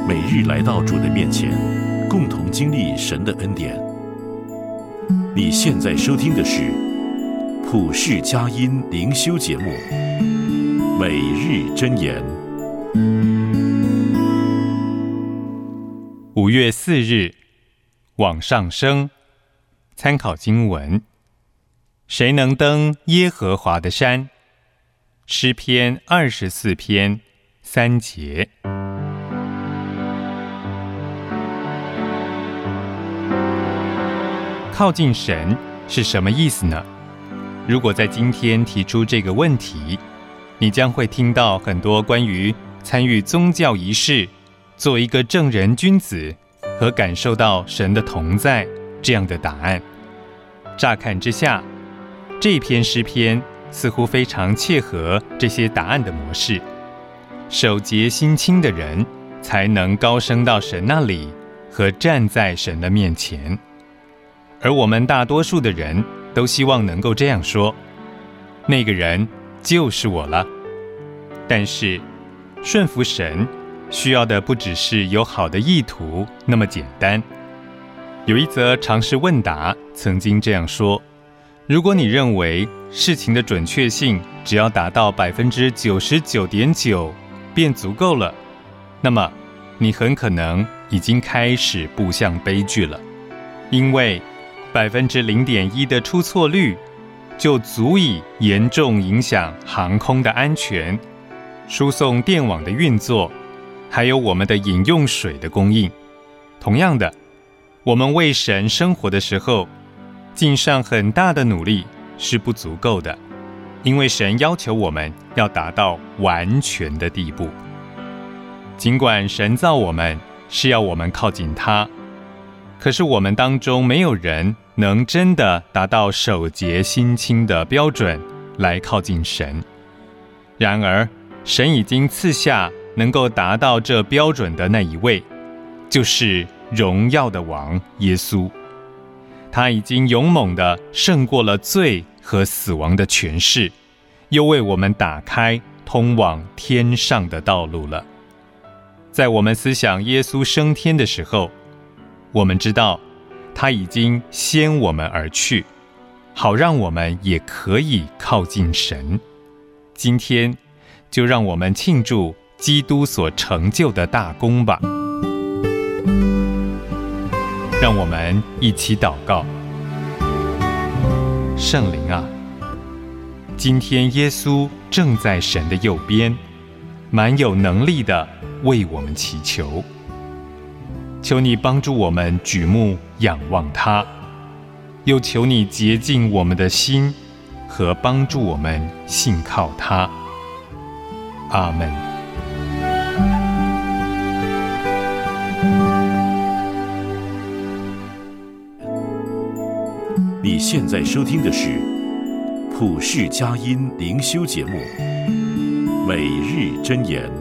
每日来到主的面前，共同经历神的恩典。你现在收听的是普世佳音灵修节目《每日箴言》。 5月4日，往上升。参考经文：谁能登耶和华的山？诗篇24篇3节。靠近神是什么意思呢？如果在今天提出这个问题，你将会听到很多关于参与宗教仪式、做一个正人君子和感受到神的同在这样的答案。乍看之下，这篇诗篇似乎非常切合这些答案的模式。守节心清的人才能高升到神那里和站在神的面前。而我们大多数的人都希望能够这样说：那个人就是我了。但是顺服神需要的不只是有好的意图那么简单。有一则常识问答曾经这样说：如果你认为事情的准确性只要达到 99.9% 便足够了，那么你很可能已经开始步向悲剧了。因为0.1% 的出错率就足以严重影响航空的安全、输送电网的运作，还有我们的饮用水的供应。同样的，我们为神生活的时候，尽上很大的努力是不足够的，因为神要求我们要达到完全的地步。尽管神造我们是要我们靠近他，可是我们当中没有人能真的达到守节心清的标准来靠近神。然而，神已经赐下能够达到这标准的那一位，就是荣耀的王耶稣。他已经勇猛地胜过了罪和死亡的权势，又为我们打开通往天上的道路了。在我们思想耶稣升天的时候，我们知道他已经先我们而去，好让我们也可以靠近神。今天就让我们庆祝基督所成就的大功吧。让我们一起祷告。圣灵啊，今天耶稣正在神的右边，蛮有能力的为我们祈求。求你帮助我们举目仰望他，又求你洁净我们的心，和帮助我们信靠他。阿们。 你现在收听的是普世佳音灵修节目《每日箴言》。